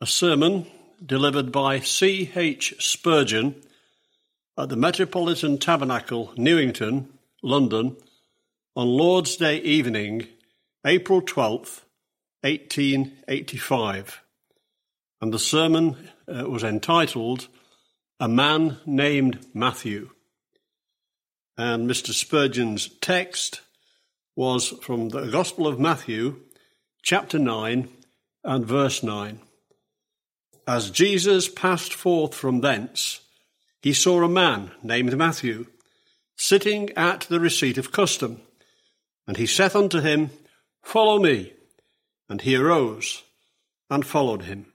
a sermon delivered by C.H. Spurgeon at the Metropolitan Tabernacle, Newington, London, on Lord's Day evening, April 12th, 1885. And the sermon was entitled, A Man Named Matthew. And Mr. Spurgeon's text was from the Gospel of Matthew, chapter 9 and verse 9. As Jesus passed forth from thence, he saw a man named Matthew, sitting at the receipt of custom. And he saith unto him, Follow me. And he arose and followed him.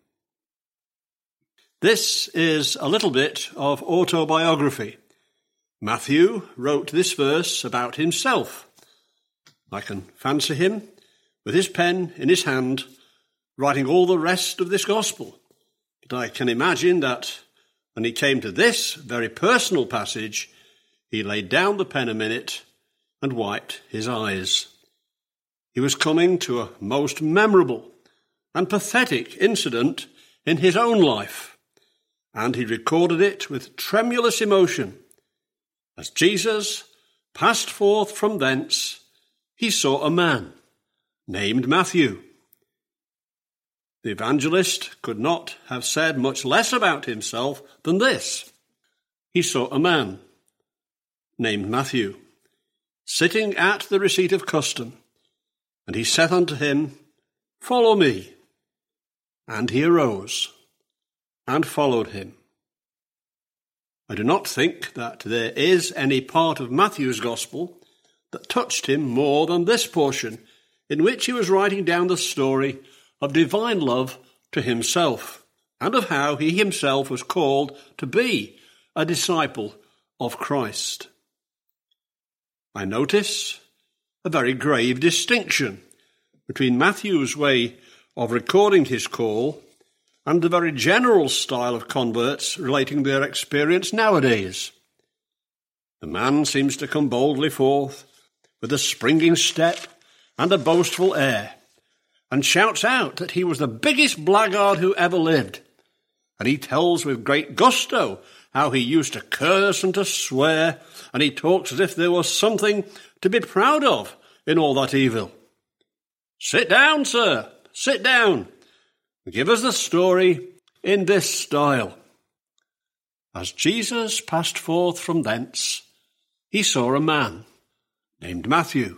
This is a little bit of autobiography. Matthew wrote this verse about himself. I can fancy him with his pen in his hand, writing all the rest of this gospel. But I can imagine that when he came to this very personal passage, he laid down the pen a minute and wiped his eyes. He was coming to a most memorable and pathetic incident in his own life, and he recorded it with tremulous emotion. As Jesus passed forth from thence, he saw a man named Matthew. The evangelist could not have said much less about himself than this. He saw a man named Matthew, sitting at the receipt of custom, and he saith unto him, Follow me. And he arose and followed him. I do not think that there is any part of Matthew's gospel that touched him more than this portion, in which he was writing down the story of divine love to himself, and of how he himself was called to be a disciple of Christ. I notice a very grave distinction between Matthew's way of recording his call and the very general style of converts relating their experience nowadays. The man seems to come boldly forth with a springing step and a boastful air, and shouts out that he was the biggest blackguard who ever lived. And he tells with great gusto how he used to curse and to swear, and he talks as if there was something to be proud of in all that evil. Sit down, sir, sit down. Give us the story in this style. As Jesus passed forth from thence, he saw a man named Matthew.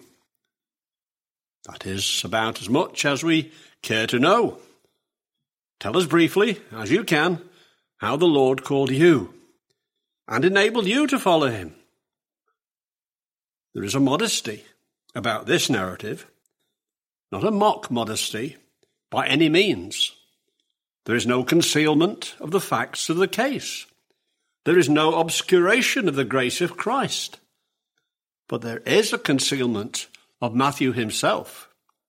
That is about as much as we care to know. Tell us briefly, as you can, how the Lord called you and enabled you to follow him. There is a modesty about this narrative, not a mock modesty by any means. There is no concealment of the facts of the case. There is no obscuration of the grace of Christ. But there is a concealment of Matthew himself.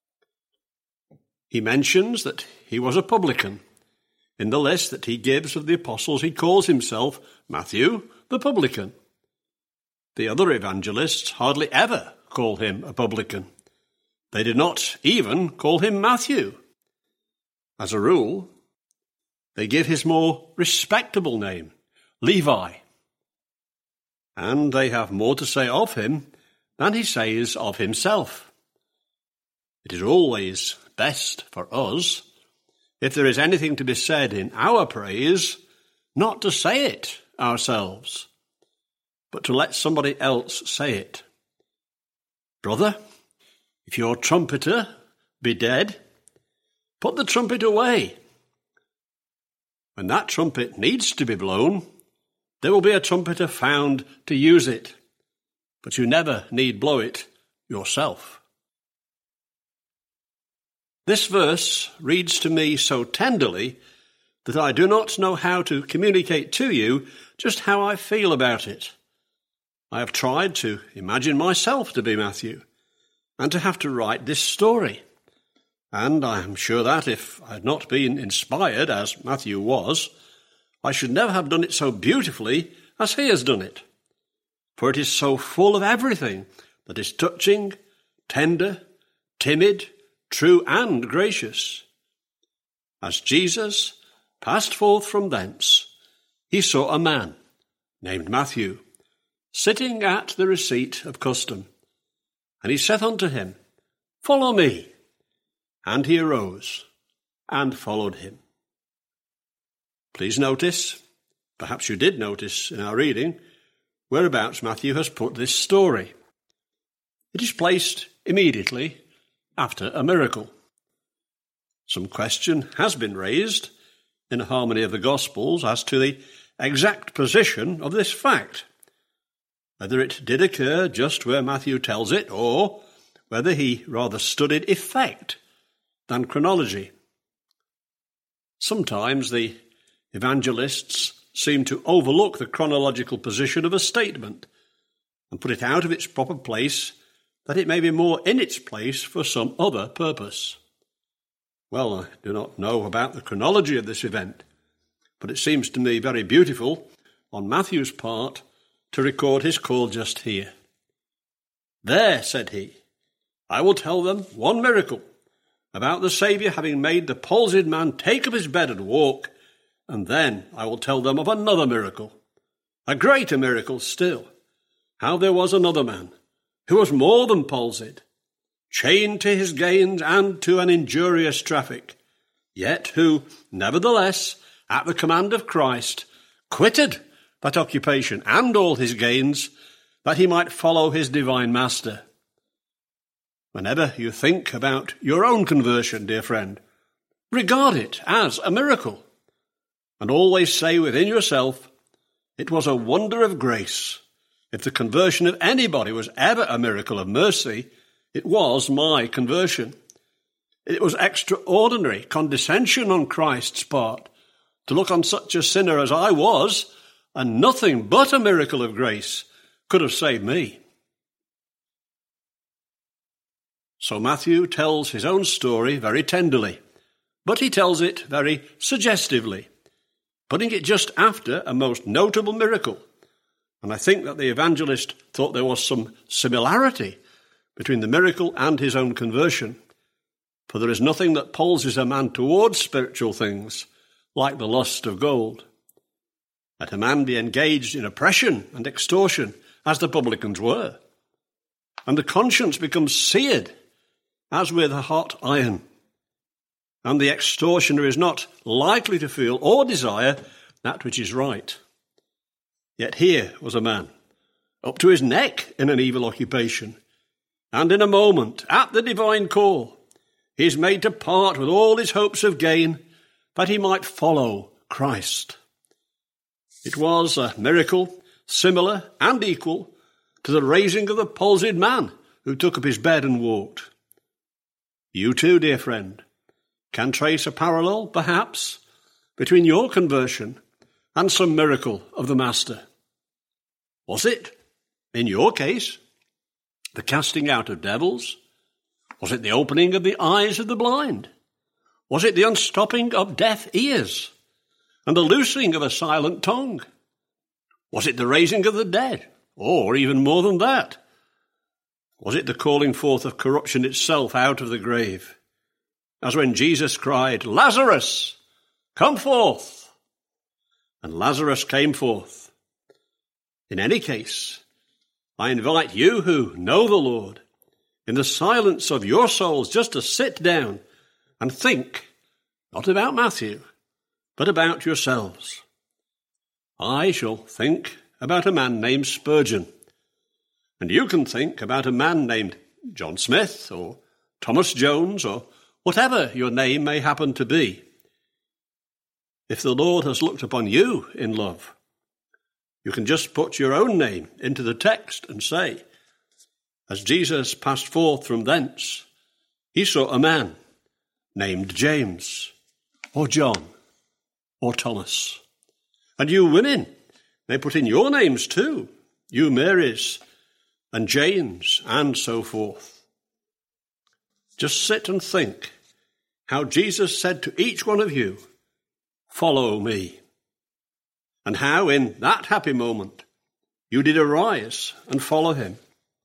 He mentions that he was a publican. In the list that he gives of the apostles, he calls himself Matthew the publican. The other evangelists hardly ever call him a publican. They did not even call him Matthew. As a rule, they give his more respectable name, Levi. And they have more to say of him than he says of himself. It is always best for us, if there is anything to be said in our praise, not to say it ourselves, but to let somebody else say it. Brother, if your trumpeter be dead, put the trumpet away. When that trumpet needs to be blown, there will be a trumpeter found to use it, but you never need blow it yourself. This verse reads to me so tenderly that I do not know how to communicate to you just how I feel about it. I have tried to imagine myself to be Matthew and to have to write this story. And I am sure that if I had not been inspired, as Matthew was, I should never have done it so beautifully as he has done it. For it is so full of everything that is touching, tender, timid, true and gracious. As Jesus passed forth from thence, he saw a man, named Matthew, sitting at the receipt of custom. And he saith unto him, Follow me. And he arose and followed him. Please notice, perhaps you did notice in our reading, whereabouts Matthew has put this story. It is placed immediately after a miracle. Some question has been raised in the harmony of the Gospels as to the exact position of this fact, whether it did occur just where Matthew tells it, or whether he rather studied effect than chronology. Sometimes the evangelists seem to overlook the chronological position of a statement and put it out of its proper place that it may be more in its place for some other purpose. Well, I do not know about the chronology of this event, but it seems to me very beautiful on Matthew's part to record his call just here. There, said he, I will tell them one miracle about the Saviour having made the palsied man take up his bed and walk, and then I will tell them of another miracle, a greater miracle still, how there was another man who was more than palsied, chained to his gains and to an injurious traffic, yet who, nevertheless, at the command of Christ, quitted that occupation and all his gains, that he might follow his divine master. Whenever you think about your own conversion, dear friend, regard it as a miracle, and always say within yourself, it was a wonder of grace. If the conversion of anybody was ever a miracle of mercy, it was my conversion. It was extraordinary condescension on Christ's part to look on such a sinner as I was, and nothing but a miracle of grace could have saved me. So Matthew tells his own story very tenderly, but he tells it very suggestively, putting it just after a most notable miracle. And I think that the evangelist thought there was some similarity between the miracle and his own conversion, for there is nothing that palsies a man towards spiritual things like the lust of gold. Let a man be engaged in oppression and extortion, as the publicans were, and the conscience becomes seared as with a hot iron, and the extortioner is not likely to feel or desire that which is right. Yet here was a man, up to his neck in an evil occupation, and in a moment, at the divine call, he is made to part with all his hopes of gain, that he might follow Christ. It was a miracle similar and equal to the raising of the palsied man who took up his bed and walked. You too, dear friend, can trace a parallel, perhaps, between your conversion and some miracle of the Master. Was it, in your case, the casting out of devils? Was it the opening of the eyes of the blind? Was it the unstopping of deaf ears and the loosing of a silent tongue? Was it the raising of the dead, or even more than that? Was it the calling forth of corruption itself out of the grave, as when Jesus cried, Lazarus, come forth! And Lazarus came forth. In any case, I invite you who know the Lord, in the silence of your souls, just to sit down and think, not about Matthew, but about yourselves. I shall think about a man named Spurgeon, and you can think about a man named John Smith or Thomas Jones or whatever your name may happen to be. If the Lord has looked upon you in love, you can just put your own name into the text and say, as Jesus passed forth from thence, he saw a man named James or John or Thomas. And you women may put in your names too, you Marys and James and so forth. Just sit and think how Jesus said to each one of you, follow me. And how in that happy moment you did arise and follow him.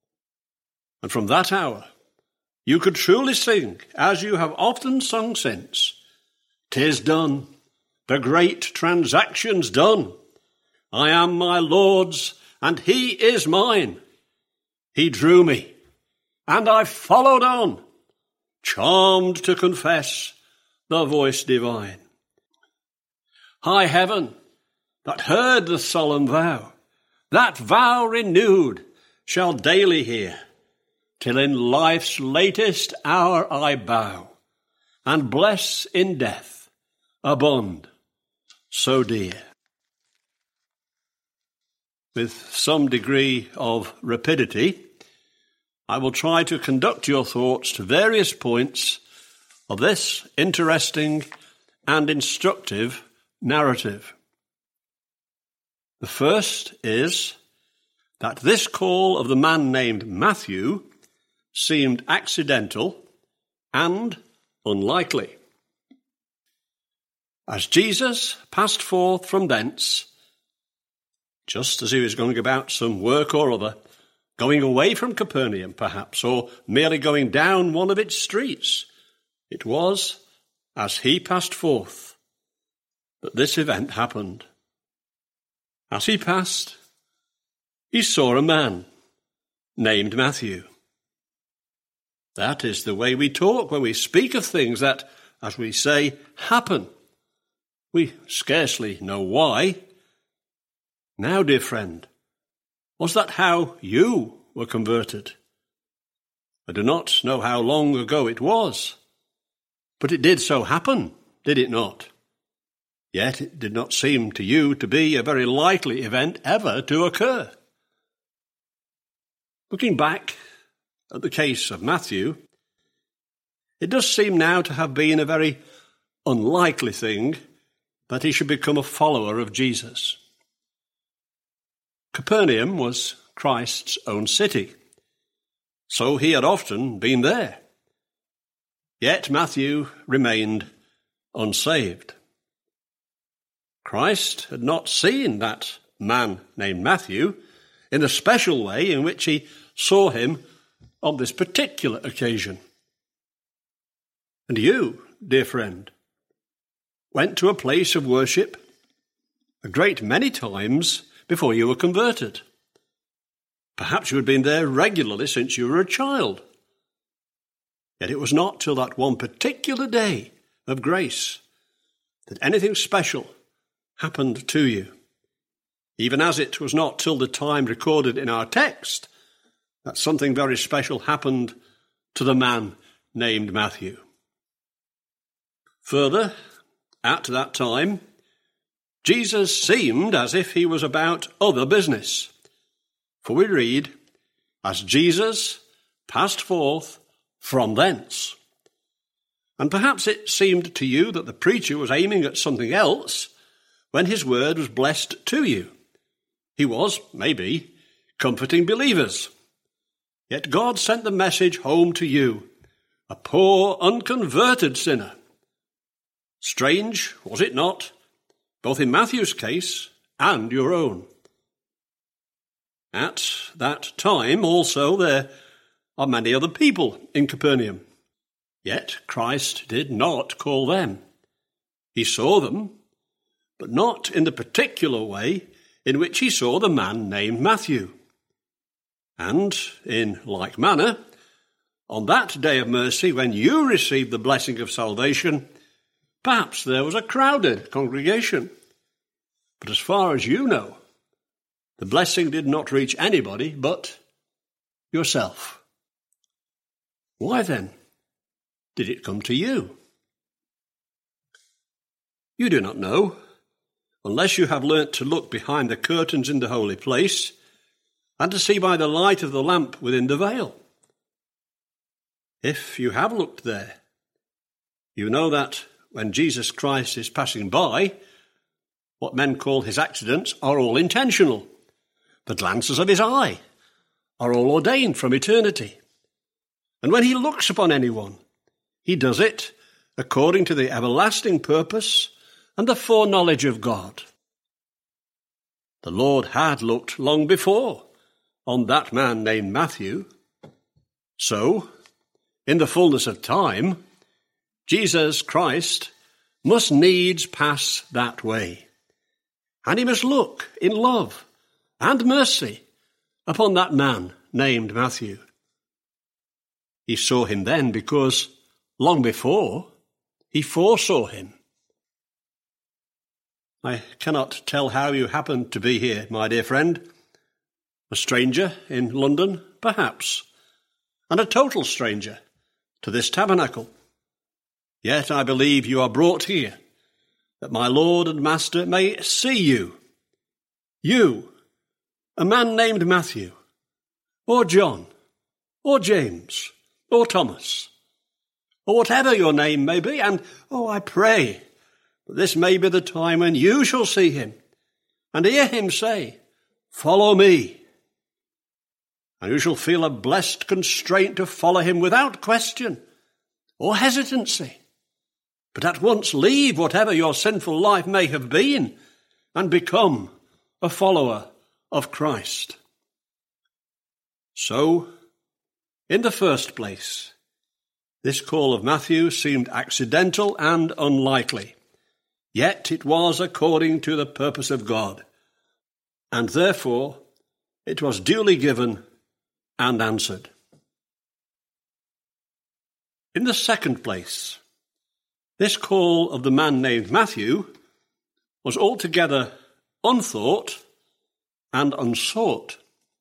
And from that hour you could truly sing, as you have often sung since, 'Tis done, The great transaction's done. I am my Lord's, and he is mine. He drew me, and I followed on, charmed to confess the voice divine. High heaven, that heard the solemn vow, that vow renewed, shall daily hear, till in life's latest hour I bow, and bless in death a bond so dear. With some degree of rapidity, I will try to conduct your thoughts to various points of this interesting and instructive narrative. The first is that this call of the man named Matthew seemed accidental and unlikely. As Jesus passed forth from thence, just as he was going about some work or other, going away from Capernaum perhaps, or merely going down one of its streets, it was as he passed forth that this event happened. As he passed, he saw a man named Matthew. That is the way we talk when we speak of things that, as we say, happen. We scarcely know why. Now, dear friend, was that how you were converted? I do not know how long ago it was, but it did so happen, did it not? Yet it did not seem to you to be a very likely event ever to occur. Looking back at the case of Matthew, it does seem now to have been a very unlikely thing that he should become a follower of Jesus. Capernaum was Christ's own city, so he had often been there. Yet Matthew remained unsaved. Christ had not seen that man named Matthew in the special way in which he saw him on this particular occasion. And you, dear friend, went to a place of worship a great many times before you were converted. Perhaps you had been there regularly since you were a child. Yet it was not till that one particular day of grace that anything special happened to you, even as it was not till the time recorded in our text that something very special happened to the man named Matthew. Further, at that time, Jesus seemed as if he was about other business. For we read, as Jesus passed forth from thence. And perhaps it seemed to you that the preacher was aiming at something else when his word was blessed to you. He was, maybe, comforting believers. Yet God sent the message home to you, a poor, unconverted sinner. Strange, was it not, both in Matthew's case and your own? At that time also there are many other people in Capernaum. Yet Christ did not call them. He saw them, but not in the particular way in which he saw the man named Matthew. And in like manner, on that day of mercy when you received the blessing of salvation, perhaps there was a crowded congregation. But as far as you know, the blessing did not reach anybody but yourself. Why then did it come to you? You do not know, unless you have learnt to look behind the curtains in the holy place and to see by the light of the lamp within the veil. If you have looked there, you know that when Jesus Christ is passing by, what men call his accidents are all intentional. The glances of his eye are all ordained from eternity. And when he looks upon anyone, he does it according to the everlasting purpose and the foreknowledge of God. The Lord had looked long before on that man named Matthew. So, in the fullness of time, Jesus Christ must needs pass that way. And he must look in love and mercy upon that man named Matthew. He saw him then because, long before, he foresaw him. I cannot tell how you happened to be here, my dear friend. A stranger in London, perhaps, and a total stranger to this tabernacle. Yet I believe you are brought here, that my Lord and Master may see you. You, a man named Matthew, or John, or James, or Thomas, or whatever your name may be, and, I pray that this may be the time when you shall see him, and hear him say, "Follow me." And you shall feel a blessed constraint to follow him without question or hesitancy, but at once leave whatever your sinful life may have been and become a follower of Christ. So, in the first place, this call of Matthew seemed accidental and unlikely, yet it was according to the purpose of God, and therefore it was duly given and answered. In the second place, this call of the man named Matthew was altogether unthought and unsought.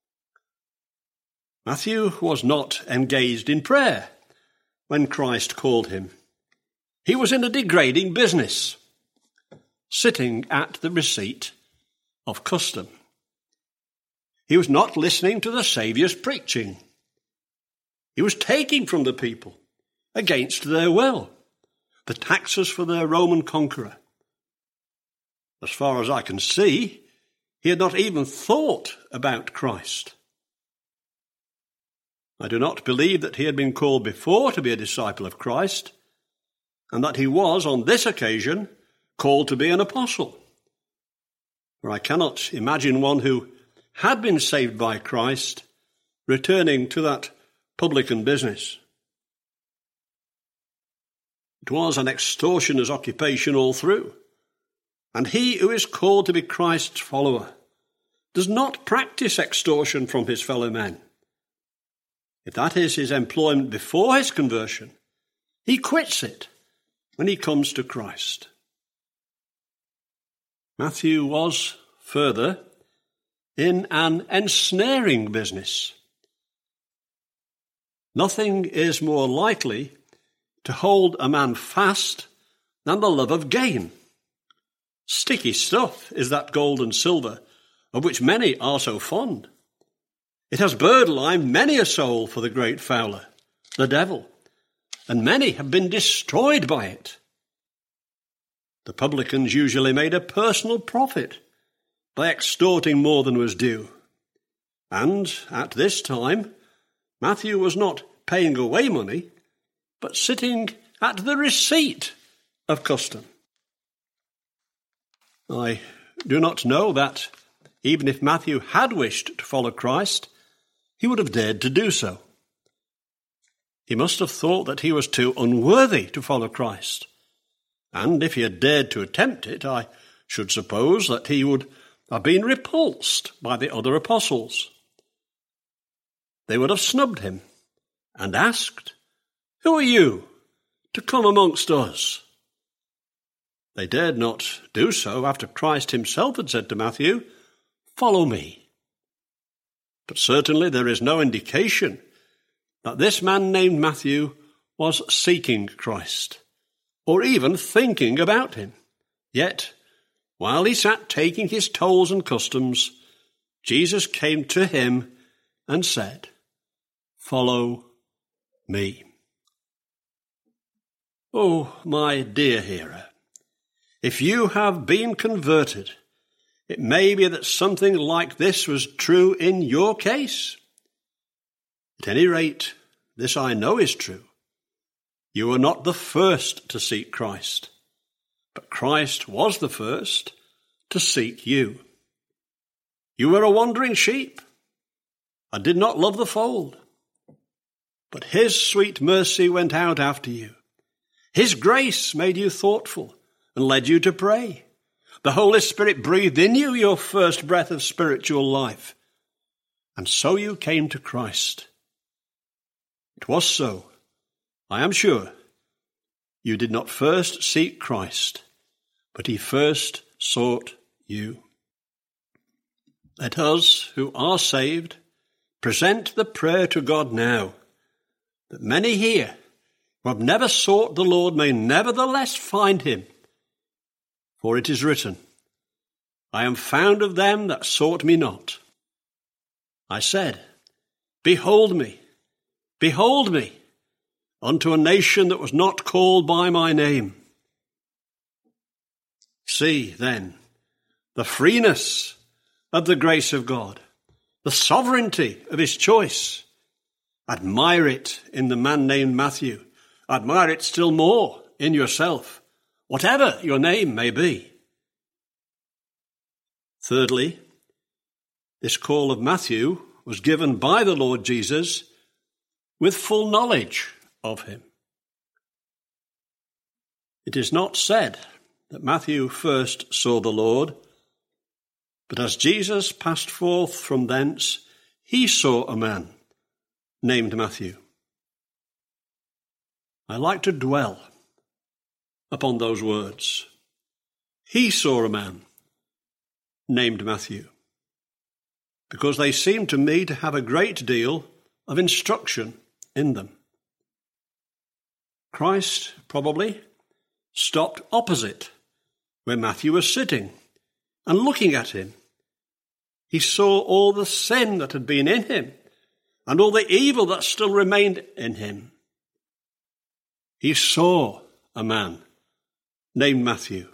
Matthew was not engaged in prayer when Christ called him. He was in a degrading business, sitting at the receipt of custom. He was not listening to the Saviour's preaching. He was taking from the people, against their will, the taxes for their Roman conqueror. As far as I can see, he had not even thought about Christ. I do not believe that he had been called before to be a disciple of Christ, and that he was, on this occasion, called to be an apostle. For I cannot imagine one who had been saved by Christ returning to that publican business. It was an extortioner's occupation all through, and he who is called to be Christ's follower does not practice extortion from his fellow men. If that is his employment before his conversion, he quits it when he comes to Christ. Matthew was, further, in an ensnaring business. Nothing is more likely to hold a man fast than the love of gain. Sticky stuff is that gold and silver of which many are so fond. It has bird-limed many a soul for the great fowler, the devil, and many have been destroyed by it. The publicans usually made a personal profit by extorting more than was due. And at this time, Matthew was not paying away money, but sitting at the receipt of custom. I do not know that, even if Matthew had wished to follow Christ, he would have dared to do so. He must have thought that he was too unworthy to follow Christ. And if he had dared to attempt it, I should suppose that he would have been repulsed by the other apostles. They would have snubbed him and asked, "Who are you to come amongst us?" They dared not do so after Christ himself had said to Matthew, "Follow me." But certainly there is no indication that this man named Matthew was seeking Christ, or even thinking about him. Yet, while he sat taking his tolls and customs, Jesus came to him and said, "Follow me." Oh, my dear hearer, if you have been converted, it may be that something like this was true in your case. At any rate, this I know is true. You were not the first to seek Christ, but Christ was the first to seek you. You were a wandering sheep and did not love the fold, but his sweet mercy went out after you. His grace made you thoughtful and led you to pray. The Holy Spirit breathed in you your first breath of spiritual life. And so you came to Christ. It was so, I am sure. You did not first seek Christ, but he first sought you. Let us, who are saved, present the prayer to God now, that many here who have never sought the Lord may nevertheless find him. For it is written, I am found of them that sought me not. I said, behold me, unto a nation that was not called by my name. See, then, the freeness of the grace of God, the sovereignty of his choice. Admire it in the man named Matthew. Admire it still more in yourself, whatever your name may be. Thirdly, this call of Matthew was given by the Lord Jesus with full knowledge of him. It is not said that Matthew first saw the Lord, but as Jesus passed forth from thence, he saw a man named Matthew. I like to dwell upon those words. He saw a man named Matthew, because they seem to me to have a great deal of instruction in them. Christ probably stopped opposite where Matthew was sitting and looking at him. He saw all the sin that had been in him and all the evil that still remained in him. He saw a man named Matthew.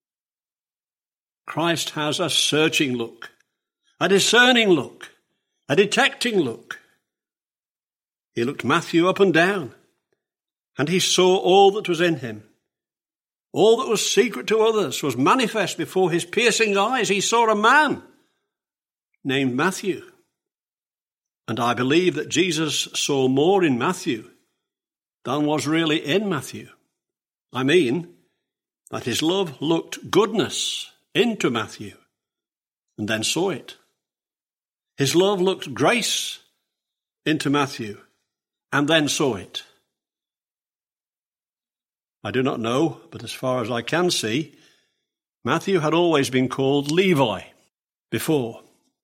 Christ has a searching look, a discerning look, a detecting look. He looked Matthew up and down, and he saw all that was in him. All that was secret to others was manifest before his piercing eyes. He saw a man named Matthew. And I believe that Jesus saw more in Matthew than was really in Matthew. I mean, that his love looked goodness into Matthew and then saw it. His love looked grace into Matthew and then saw it. I do not know, but as far as I can see, Matthew had always been called Levi before.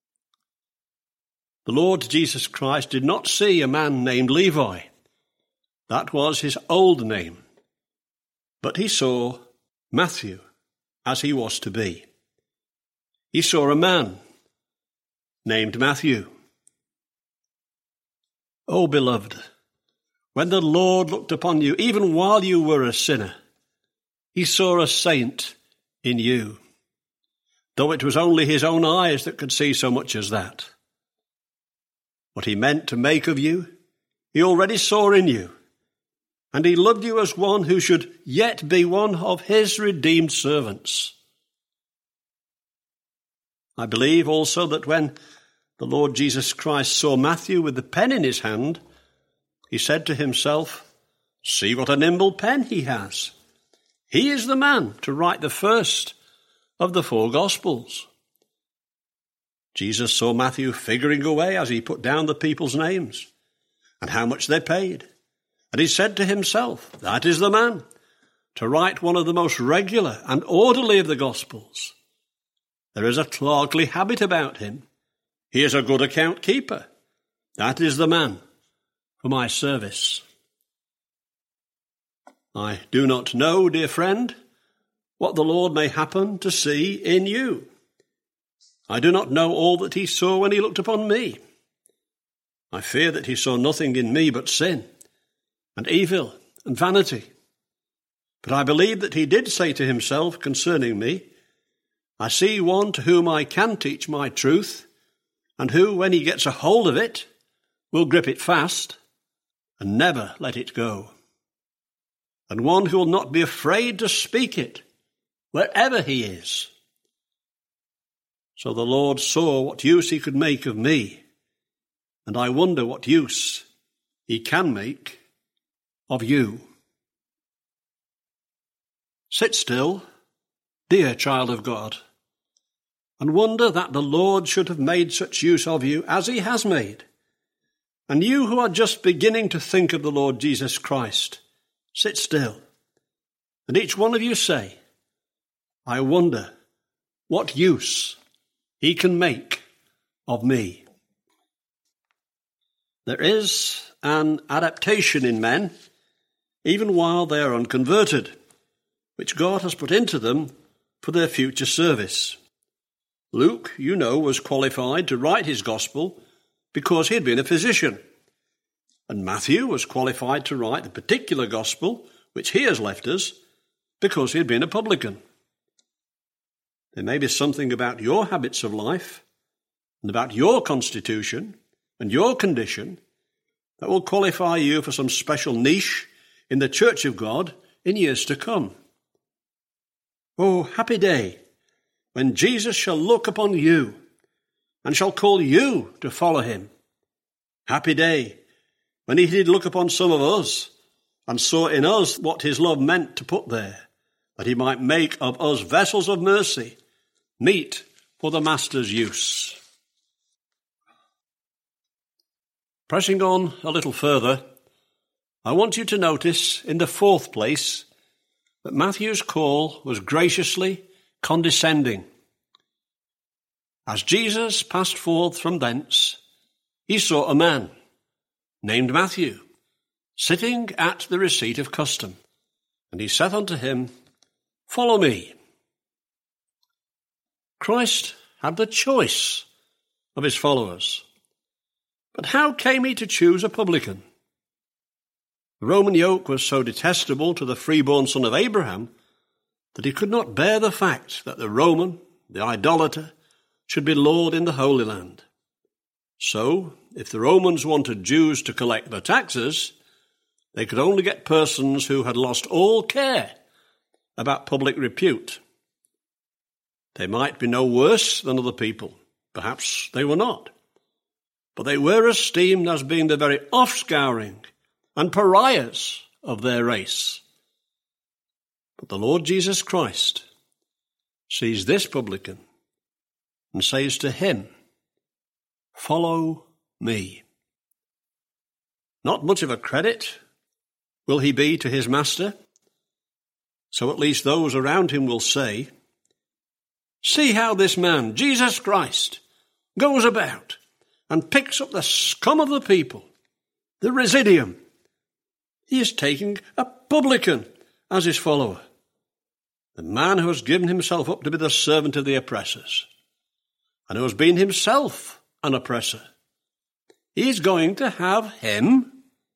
The Lord Jesus Christ did not see a man named Levi. That was his old name. But he saw Matthew as he was to be. He saw a man named Matthew. Oh, beloved, when the Lord looked upon you, even while you were a sinner, he saw a saint in you, though it was only his own eyes that could see so much as that. What he meant to make of you, he already saw in you, and he loved you as one who should yet be one of his redeemed servants. I believe also that when the Lord Jesus Christ saw Matthew with the pen in his hand, he said to himself, see what a nimble pen he has. He is the man to write the first of the 4 Gospels. Jesus saw Matthew figuring away as he put down the people's names and how much they paid. And he said to himself, that is the man to write one of the most regular and orderly of the Gospels. There is a clerkly habit about him. He is a good account keeper. That is the man for my service. I do not know, dear friend, what the Lord may happen to see in you. I do not know all that he saw when he looked upon me. I fear that he saw nothing in me but sin and evil and vanity. But I believe that he did say to himself concerning me, I see one to whom I can teach my truth, and who, when he gets a hold of it, will grip it fast and never let it go. And one who will not be afraid to speak it wherever he is. So the Lord saw what use he could make of me, and I wonder what use he can make of you. Sit still dear child of God, and wonder that the Lord should have made such use of you as he has made. And you who are just beginning to think of the Lord Jesus Christ, sit still, and each one of you say, I wonder what use he can make of me. There is an adaptation in men, even while they are unconverted, which God has put into them for their future service. Luke, you know, was qualified to write his gospel because he had been a physician. And Matthew was qualified to write the particular gospel which he has left us because he had been a publican. There may be something about your habits of life and about your constitution and your condition that will qualify you for some special niche in the Church of God in years to come. Oh, happy day when Jesus shall look upon you and shall call you to follow him. Happy day when he did look upon some of us and saw in us what his love meant to put there, that he might make of us vessels of mercy, meet for the Master's use. Pressing on a little further, I want you to notice in the fourth place that Matthew's call was graciously condescending. As Jesus passed forth from thence, he saw a man named Matthew sitting at the receipt of custom, and he saith unto him, Follow me. Christ had the choice of his followers. But how came he to choose a publican? The Roman yoke was so detestable to the freeborn son of Abraham that he could not bear the fact that the Roman, the idolater, should be Lord in the Holy Land. So, if the Romans wanted Jews to collect their taxes, they could only get persons who had lost all care about public repute. They might be no worse than other people. Perhaps they were not. But they were esteemed as being the very offscouring and pariahs of their race. But the Lord Jesus Christ sees this publican and says to him, Follow me. Not much of a credit will he be to his master, so at least those around him will say, See how this man, Jesus Christ, goes about and picks up the scum of the people, the residuum. He is taking a publican as his follower, the man who has given himself up to be the servant of the oppressors, and who has been himself an oppressor. He's going to have him.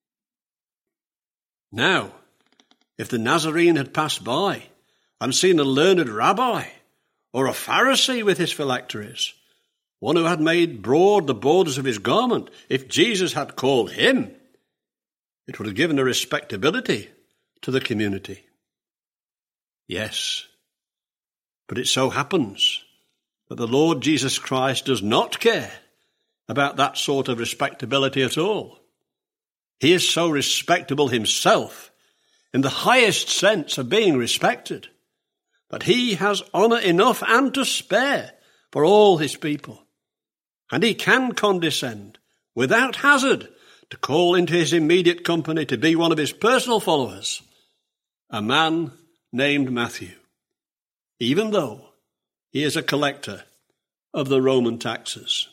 Now, if the Nazarene had passed by and seen a learned rabbi or a Pharisee with his phylacteries, one who had made broad the borders of his garment, if Jesus had called him, it would have given a respectability to the community. Yes, but it so happens that the Lord Jesus Christ does not care about that sort of respectability at all. He is so respectable himself, in the highest sense of being respected, that he has honour enough and to spare for all his people. And he can condescend, without hazard, to call into his immediate company to be one of his personal followers, a man named Matthew, even though he is a collector of the Roman taxes.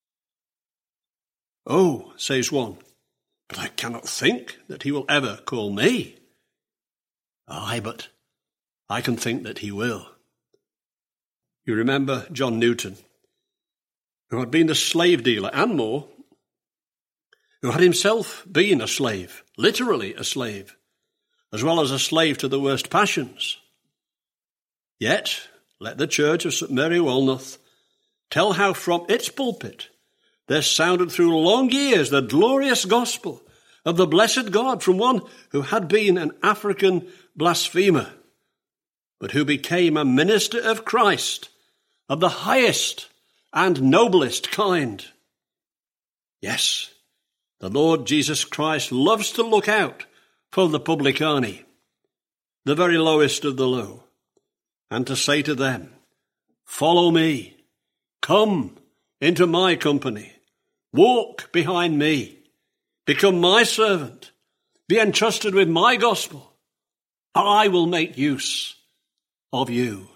Oh, says one, but I cannot think that he will ever call me. Aye, but I can think that he will. You remember John Newton, who had been a slave dealer and more, who had himself been a slave, literally a slave, as well as a slave to the worst passions. Yet, let the Church of St. Mary Walnoth tell how from its pulpit there sounded through long years the glorious gospel of the blessed God from one who had been an African blasphemer, but who became a minister of Christ of the highest and noblest kind. Yes, the Lord Jesus Christ loves to look out for the publicani, the very lowest of the low, and to say to them, "Follow me, come into my company, walk behind me, become my servant, be entrusted with my gospel. I will make use of you."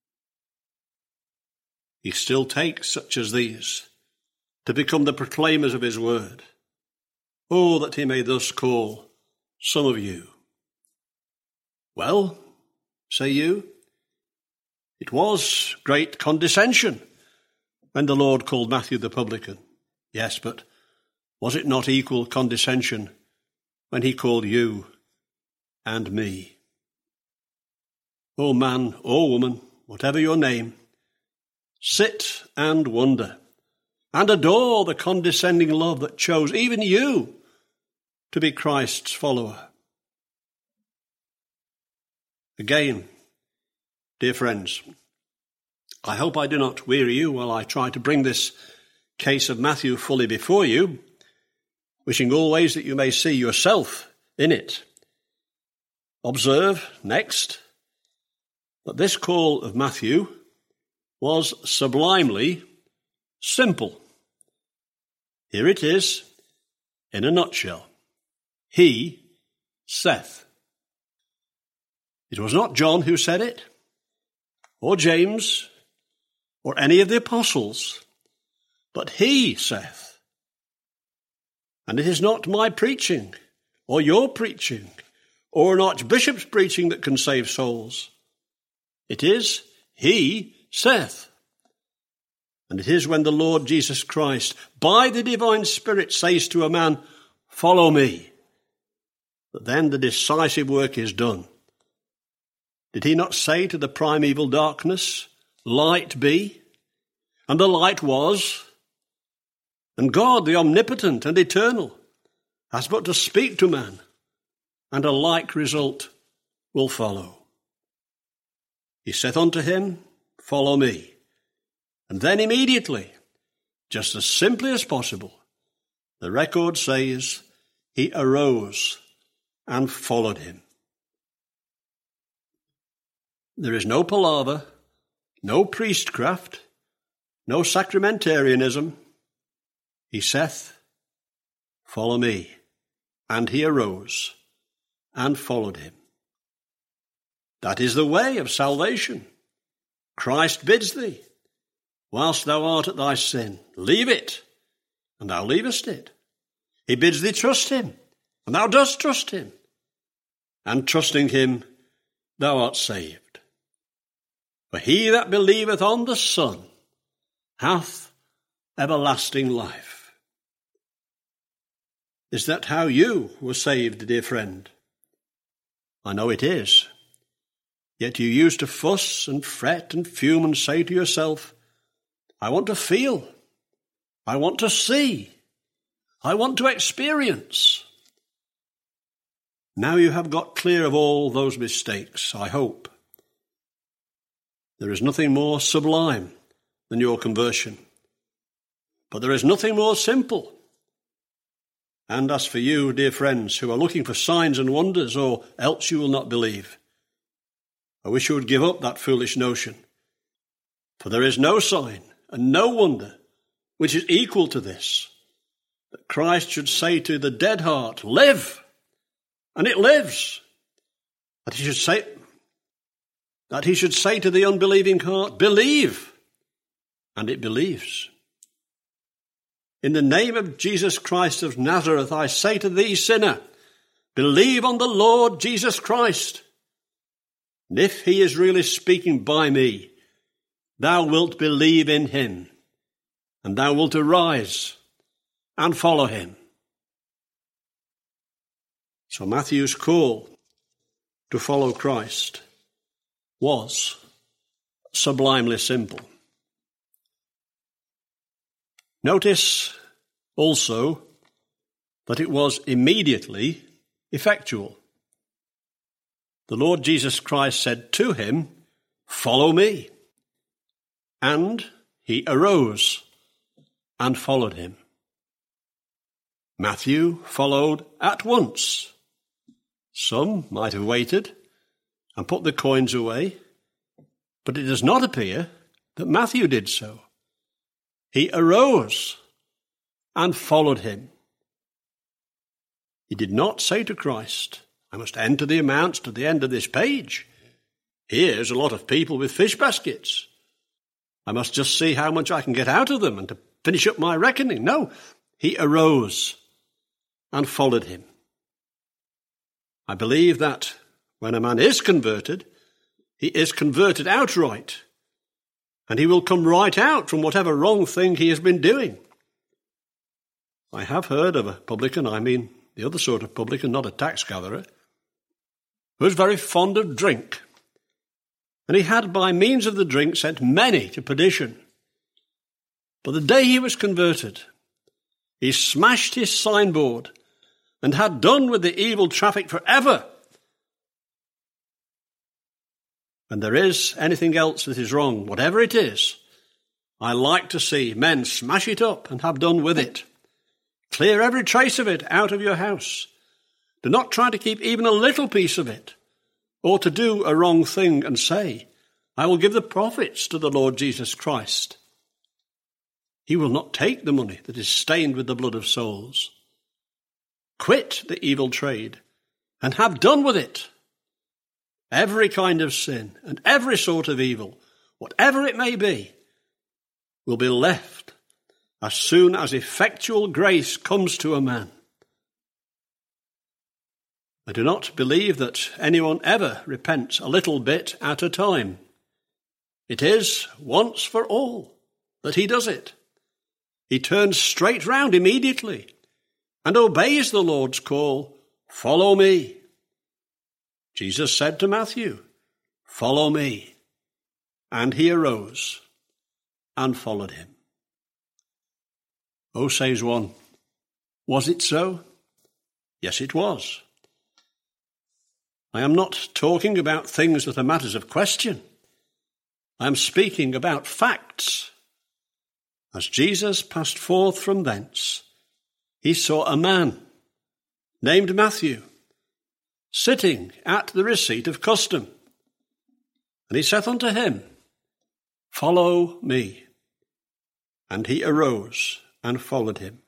He still takes such as these to become the proclaimers of his word. Oh, that he may thus call some of you. Well, say you, it was great condescension when the Lord called Matthew the publican. Yes, but was it not equal condescension when he called you and me? Oh man, oh woman, whatever your name, sit and wonder and adore the condescending love that chose even you to be Christ's follower. Again, dear friends, I hope I do not weary you while I try to bring this case of Matthew fully before you, wishing always that you may see yourself in it. Observe, next, that this call of Matthew was sublimely simple. Here it is in a nutshell. He saith. It was not John who said it, or James, or any of the apostles, but he saith. And it is not my preaching, or your preaching, or an archbishop's preaching that can save souls. It is he saith. And it is when the Lord Jesus Christ, by the divine Spirit, says to a man, "Follow me," that then the decisive work is done. Did he not say to the primeval darkness, "Light be"? And the light was. And God, the omnipotent and eternal, has but to speak to man, and a like result will follow. He saith unto him, "Follow me." And then immediately, just as simply as possible, the record says, he arose and followed him. There is no palaver, no priestcraft, no sacramentarianism. He saith, "Follow me." And he arose and followed him. That is the way of salvation. Christ bids thee, whilst thou art at thy sin, leave it, and thou leavest it. He bids thee trust him, and thou dost trust him. And trusting him, thou art saved. For he that believeth on the Son hath everlasting life. Is that how you were saved, dear friend? I know it is. Yet you used to fuss and fret and fume and say to yourself, "I want to feel. I want to see. I want to experience." Now you have got clear of all those mistakes, I hope. There is nothing more sublime than your conversion. But there is nothing more simple. And as for you, dear friends, who are looking for signs and wonders, or else you will not believe, I wish you would give up that foolish notion. For there is no sign and no wonder which is equal to this, that Christ should say to the dead heart, "Live," and it lives. That he should say to the unbelieving heart, "Believe," and it believes. In the name of Jesus Christ of Nazareth, I say to thee, sinner, believe on the Lord Jesus Christ. And if he is really speaking by me, thou wilt believe in him, and thou wilt arise and follow him. So Matthew's call to follow Christ was sublimely simple. Notice also that it was immediately effectual. The Lord Jesus Christ said to him, "Follow me." And he arose and followed him. Matthew followed at once. Some might have waited and put the coins away, But it does not appear that Matthew did so. He arose and followed him. He did not say to Christ, I must enter the amounts to the end of this page. Here's a lot of people with fish baskets. I must just see how much I can get out of them and to finish up my reckoning. No, he arose and followed him. I believe that when a man is converted, he is converted outright, and he will come right out from whatever wrong thing he has been doing. I have heard of a publican, I mean the other sort of publican, not a tax gatherer, who was very fond of drink, and he had by means of the drink sent many to perdition. But the day he was converted, he smashed his signboard and had done with the evil traffic forever. When there is anything else that is wrong, whatever it is, I like to see men smash it up and have done with it. Clear every trace of it out of your house. Do not try to keep even a little piece of it, or to do a wrong thing and say, I will give the profits to the Lord Jesus Christ. He will not take the money that is stained with the blood of souls. Quit the evil trade and have done with it. Every kind of sin and every sort of evil, whatever it may be, will be left as soon as effectual grace comes to a man. I do not believe that anyone ever repents a little bit at a time. It is once for all that he does it. He turns straight round immediately and obeys the Lord's call, follow me. Jesus said to Matthew, follow me. And he arose and followed him. Oh, says one, was it so? Yes, it was. I am not talking about things that are matters of question. I am speaking about facts. As Jesus passed forth from thence, he saw a man named Matthew sitting at the receipt of custom. And he saith unto him, follow me. And he arose and followed him.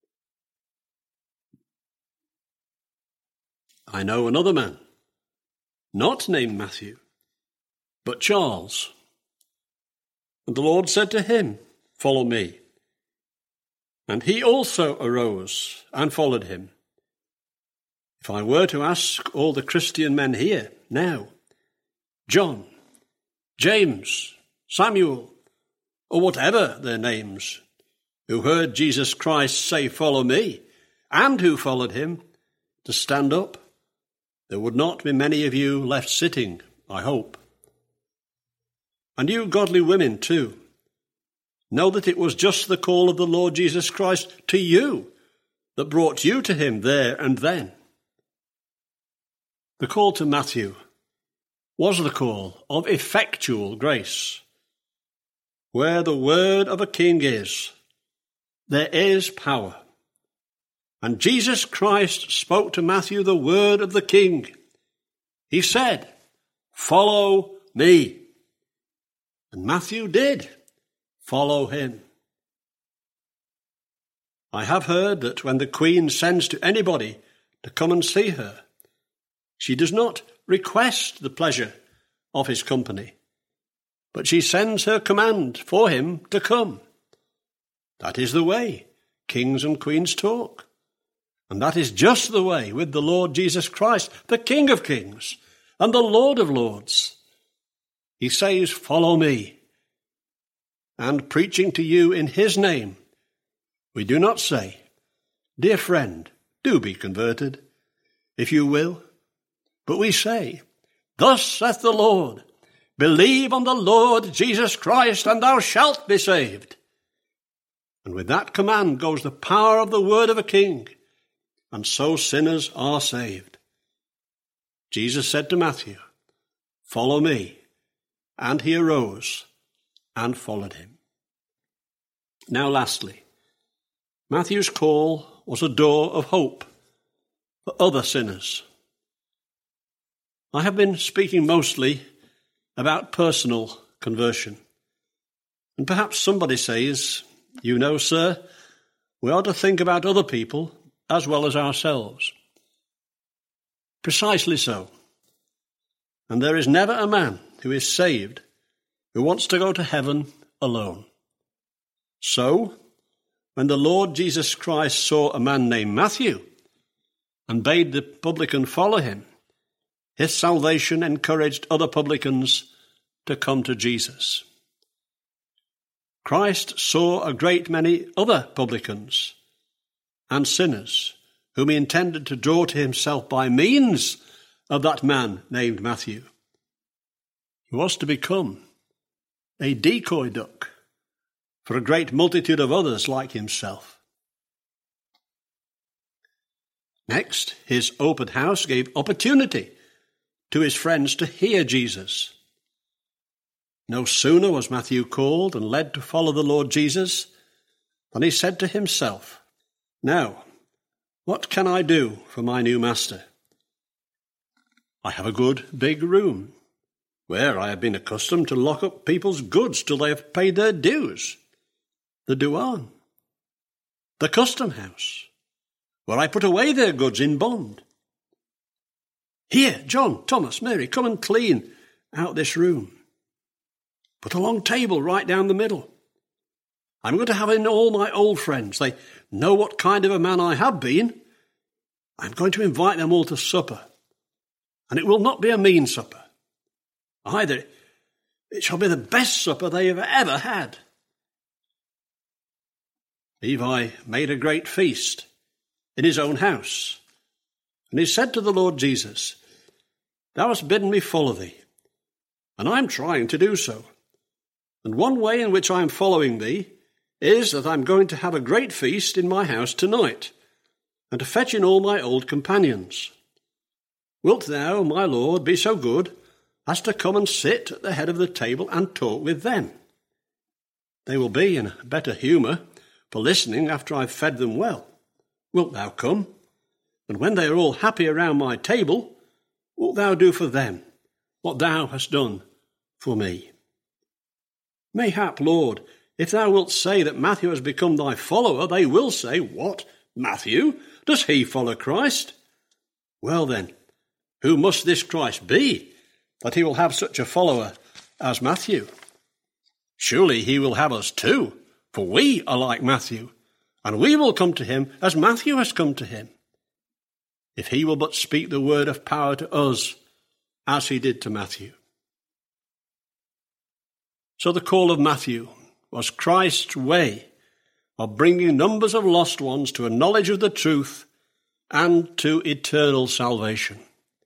I know another man, not named Matthew, but Charles. And the Lord said to him, follow me. And he also arose and followed him. If I were to ask all the Christian men here now, John, James, Samuel, or whatever their names, who heard Jesus Christ say, follow me, and who followed him, to stand up, there would not be many of you left sitting, I hope. And you godly women too, know that it was just the call of the Lord Jesus Christ to you that brought you to him there and then. The call to Matthew was the call of effectual grace. Where the word of a king is, there is power. And Jesus Christ spoke to Matthew the word of the king. He said, follow me. And Matthew did follow him. I have heard that when the Queen sends to anybody to come and see her, she does not request the pleasure of his company, but she sends her command for him to come. That is the way kings and queens talk. And that is just the way with the Lord Jesus Christ, the King of kings and the Lord of lords. He says, follow me. And preaching to you in his name, we do not say, dear friend, do be converted, if you will. But we say, thus saith the Lord, believe on the Lord Jesus Christ, and thou shalt be saved. And with that command goes the power of the word of a king, and so sinners are saved. Jesus said to Matthew, follow me. And he arose and followed him. Now lastly, Matthew's call was a door of hope for other sinners. I have been speaking mostly about personal conversion. And perhaps somebody says, "You know, sir, we ought to think about other people as well as ourselves." Precisely so. And there is never a man who is saved who wants to go to heaven alone. So, when the Lord Jesus Christ saw a man named Matthew and bade the publican follow him, his salvation encouraged other publicans to come to Jesus. Christ saw a great many other publicans and sinners whom he intended to draw to himself by means of that man named Matthew. He was to become a decoy duck for a great multitude of others like himself. Next, his open house gave opportunity to his friends to hear Jesus. No sooner was Matthew called and led to follow the Lord Jesus than he said to himself, "Now, what can I do for my new master? I have a good big room where I have been accustomed to lock up people's goods till they have paid their dues. The douane, the custom house, where I put away their goods in bond. Here, John, Thomas, Mary, come and clean out this room. Put a long table right down the middle. I'm going to have in all my old friends. They know what kind of a man I have been. I'm going to invite them all to supper. And it will not be a mean supper. Either it shall be the best supper they have ever had." Levi made a great feast in his own house. And he said to the Lord Jesus, "Thou hast bidden me follow thee, and I am trying to do so. And one way in which I am following thee is that I am going to have a great feast in my house tonight, and to fetch in all my old companions. Wilt thou, my Lord, be so good as to come and sit at the head of the table and talk with them? They will be in a better humour for listening after I've fed them well. Wilt thou come? And when they are all happy around my table, wilt thou do for them what thou hast done for me? Mayhap, Lord, if thou wilt say that Matthew has become thy follower, they will say, 'What, Matthew? Does he follow Christ?' Well then, who must this Christ be, that he will have such a follower as Matthew? Surely he will have us too, for we are like Matthew, and we will come to him as Matthew has come to him, if he will but speak the word of power to us, as he did to Matthew." So the call of Matthew was Christ's way of bringing numbers of lost ones to a knowledge of the truth and to eternal salvation.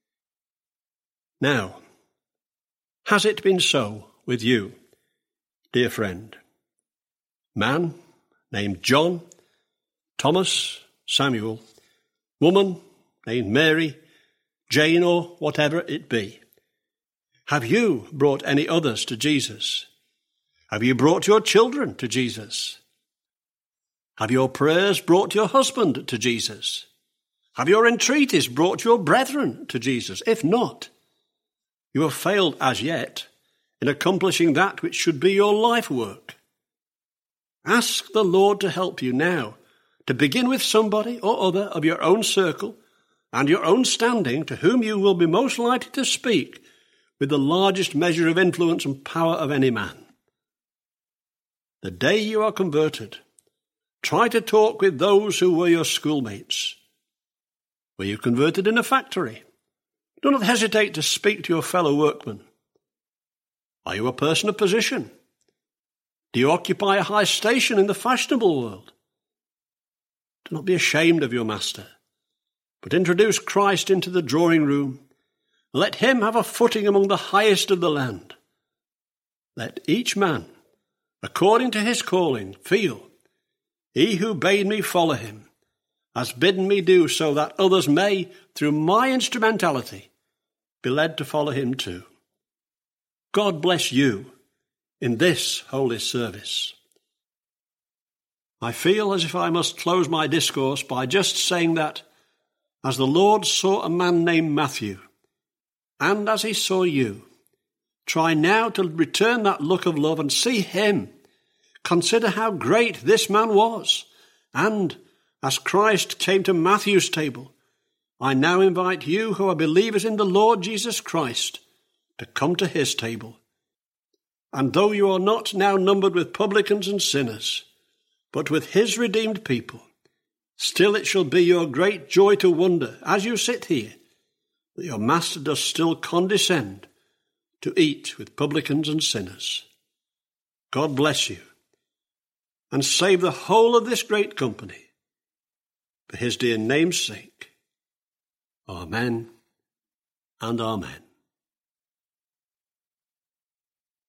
Now, has it been so with you, dear friend? Man named John, Thomas, Samuel, woman named Mary, Jane, or whatever it be. Have you brought any others to Jesus? Have you brought your children to Jesus? Have your prayers brought your husband to Jesus? Have your entreaties brought your brethren to Jesus? If not, you have failed as yet in accomplishing that which should be your life work. Ask the Lord to help you now to begin with somebody or other of your own circle and your own standing to whom you will be most likely to speak with the largest measure of influence and power of any man. The day you are converted, try to talk with those who were your schoolmates. Were you converted in a factory? Do not hesitate to speak to your fellow workmen. Are you a person of position? Do you occupy a high station in the fashionable world? Do not be ashamed of your master, but introduce Christ into the drawing room. Let him have a footing among the highest of the land. Let each man, according to his calling, feel, he who bade me follow him has bidden me do so that others may, through my instrumentality, be led to follow him too. God bless you in this holy service. I feel as if I must close my discourse by just saying that as the Lord saw a man named Matthew, and as he saw you, Try now to return that look of love and see him. Consider how great this man was. And as Christ came to Matthew's table, I now invite you who are believers in the Lord Jesus Christ to come to his table. And though you are not now numbered with publicans and sinners, but with his redeemed people, still it shall be your great joy to wonder, as you sit here, that your Master does still condescend to eat with publicans and sinners. God bless you, and save the whole of this great company, for his dear name's sake. Amen and amen.